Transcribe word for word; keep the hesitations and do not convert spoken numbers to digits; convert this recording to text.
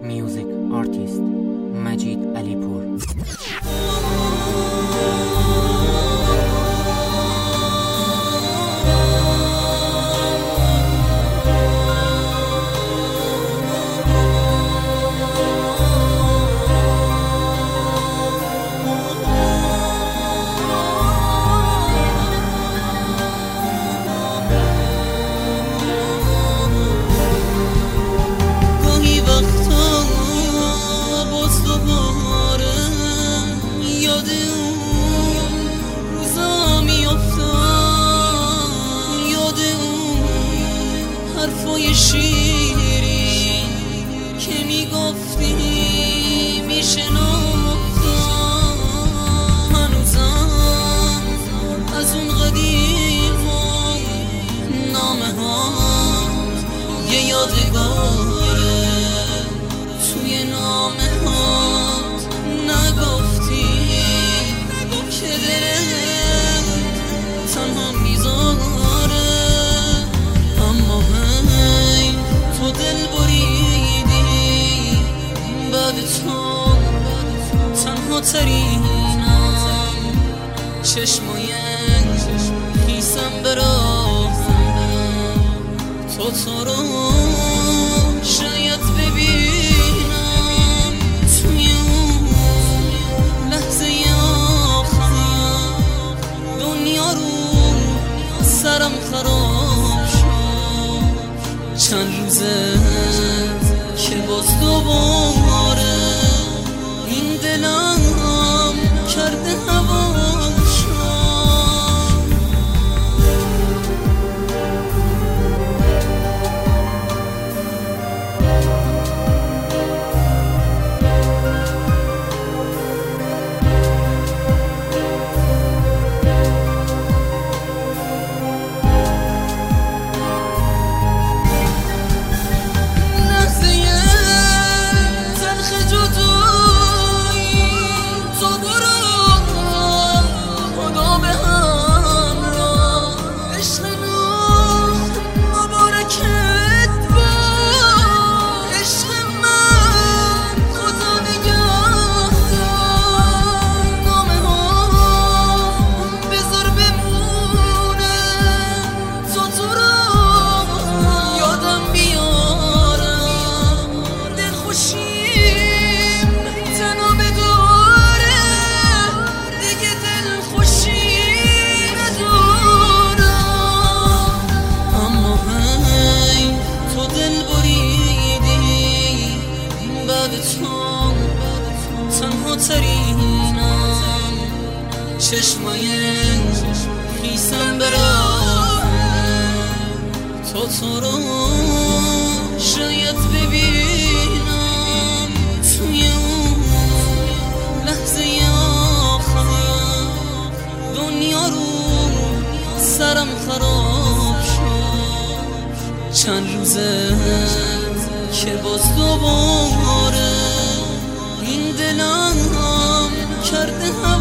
Music artist مجید علیپور. حرفای شیرین که میگفتی میشنفتم، هنوزم از اون قدیما نامه هات یه یادگاره. توی نامه هات نگفتی که دلت تنها میذاره، اما هی تو دل بریدی. بعد تو تنها ترینم، چشمای خیسم براهم، تو تو رو شاید ببینم توی اون لحظه آخر. دنیا رو سرم خراب شد، چند روزه که باز دوباره این دلم کرده هوا شد. تنها ترینم، چشمای خیسم براهم، تو تو رو شاید ببینم توی اون لحظه آخر. دنیا رو سرم خراب شد، چند روزه که باز دوباره این دلم کرده